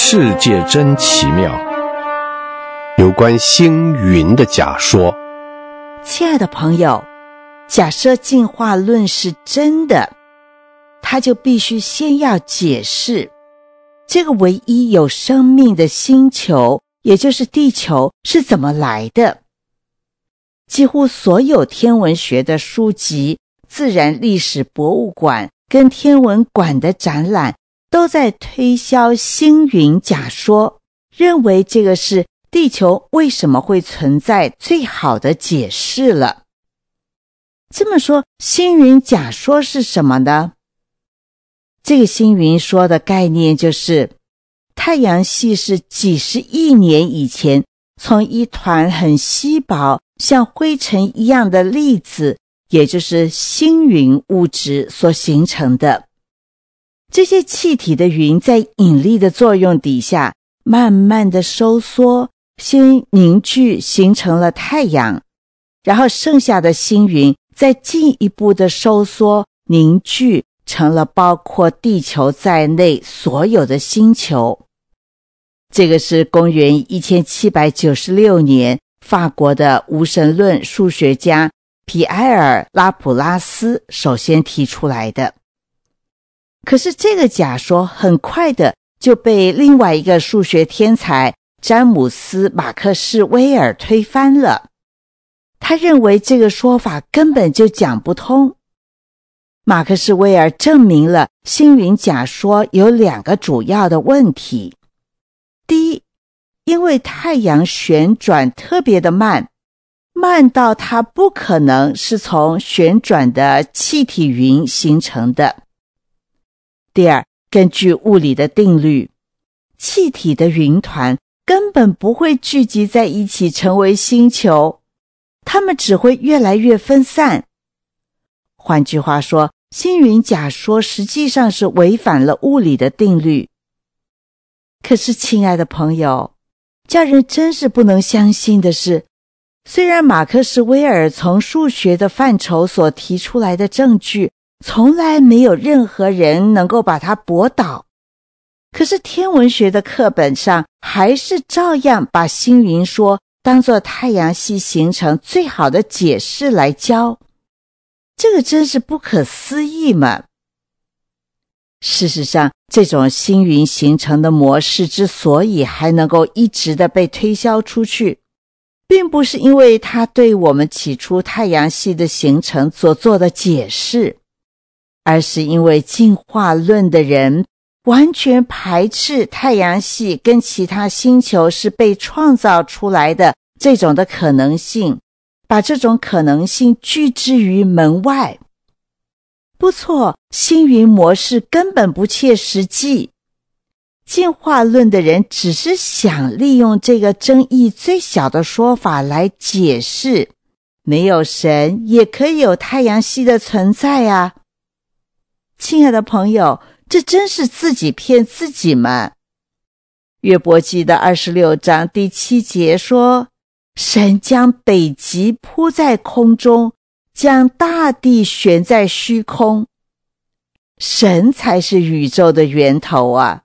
世界真奇妙， 有关星云的假说。 亲爱的朋友，假设进化论是真的，它就必须先要解释这个唯一有生命的星球，也就是地球是怎么来的。几乎所有天文学的书籍、自然历史博物馆跟天文馆的展览都在推销星云假说，认为这个是地球为什么会存在最好的解释了。这么说，星云假说是什么呢？这个星云说的概念就是太阳系是几十亿年以前从一团很稀薄像灰尘一样的粒子，也就是星云物质所形成的。这些气体的云在引力的作用底下慢慢的收缩，先凝聚形成了太阳，然后剩下的星云再进一步的收缩凝聚成了包括地球在内所有的星球。这个是公元1796年法国的无神论数学家皮埃尔·拉普拉斯首先提出来的。可是这个假说很快的就被另外一个数学天才詹姆斯·马克士威尔推翻了。他认为这个说法根本就讲不通。马克士威尔证明了星云假说有两个主要的问题。第一，因为太阳旋转特别的慢，慢到它不可能是从旋转的气体云形成的。第二，根据物理的定律，气体的云团根本不会聚集在一起成为星球，它们只会越来越分散。换句话说，星云假说实际上是违反了物理的定律。可是亲爱的朋友，叫人真是不能相信的是，虽然马克士威尔从数学的范畴所提出来的证据从来没有任何人能够把它驳倒，可是天文学的课本上还是照样把星云说当作太阳系形成最好的解释来教。这个真是不可思议嘛！事实上，这种星云形成的模式之所以还能够一直的被推销出去，并不是因为它对我们起初太阳系的形成所做的解释，而是因为进化论的人完全排斥太阳系跟其他星球是被创造出来的这种的可能性，把这种可能性拒之于门外。不错，星云模式根本不切实际。进化论的人只是想利用这个争议最小的说法来解释，没有神也可以有太阳系的存在啊。亲爱的朋友，这真是自己骗自己嘛。约伯记的26章第7节说，神将北极铺在空中，将大地悬在虚空。神才是宇宙的源头啊！